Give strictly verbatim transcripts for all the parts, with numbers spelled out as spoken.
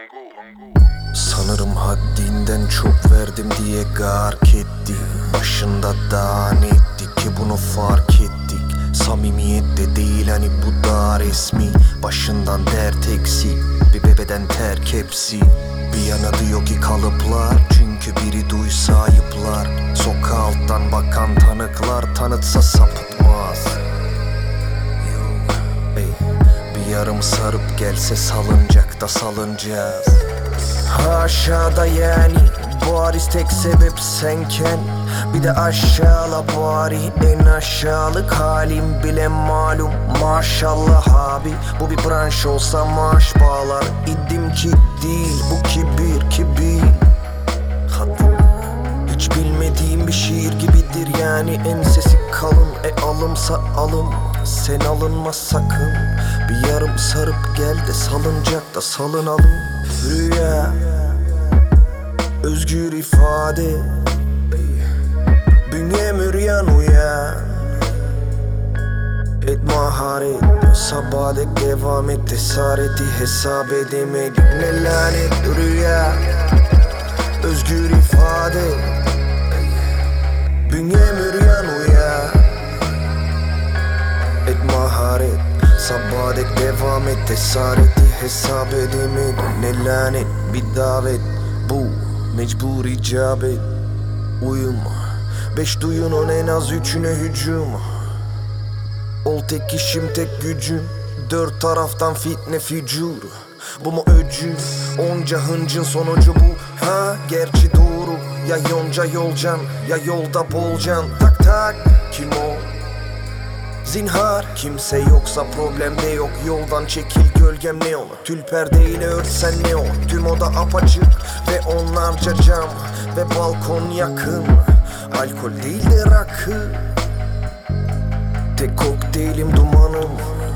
Sanırım haddinden çok verdim diye gark etti. Başında daha ne ettik ki bunu fark ettik. Samimiyette değil hani bu da resmi. Başından dert eksik, bir bebeden terk hepsi. Bir yana diyor ki kalıplar, çünkü biri duysa ayıplar. Sokağa alttan bakan tanıklar tanıtsa sapıtmaz. Hey, bir yarım sarıp gelse salıncakta salınacağız. Aşağıda yani bariz tek sebep senken. Bir de aşağıla bari, en aşağılık halim bile malum. Maşallah abi, bu bir branş olsa maaş bağlar idim ki değil, bu kibir kibir. Hadi. Hiç bilmediğim bir şiir gibidir yani, ensesi kalın. E alımsa alım, sen alınma sakın. Bir yarım sarıp gel de salıncakta salınalım. Rüya, özgür ifade, bünyem üryan uyan. Et maharet, sabaha dek devam et. Esareti hesap edemedik, ne lanet. Rüya, özgür ifade, bünyem üryan uyan. Et maharet, sabaha dek devam et. Esareti hesap edemedik, ne lanet. Bir davet bu, mecbur icabet. Uyuma, beş duyunun en az üçüne hücum. Ol tek işim tek gücüm, dört taraftan fitne fücur. Bu mu öcü, onca hıncın sonucu bu. Ha gerçi doğru, ya yonca yolcan, ya yolda bolcan. Tak tak, kim o? Zinhar, kimse yoksa problem de yok. Yoldan çekil gölgem ne olur. Tül perdeyle örtsen ne olur. Tüm oda apaçık ve onlarca cam, ve balkon yakın. Alkol değil de rakı, tek kokteylim dumanım,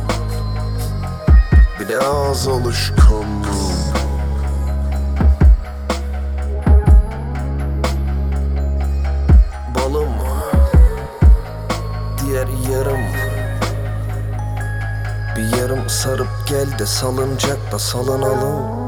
bir de ağız alışkanlığım. Balım, diğer yarım. Bir yarım sarıp gel de salıncakta salınalım.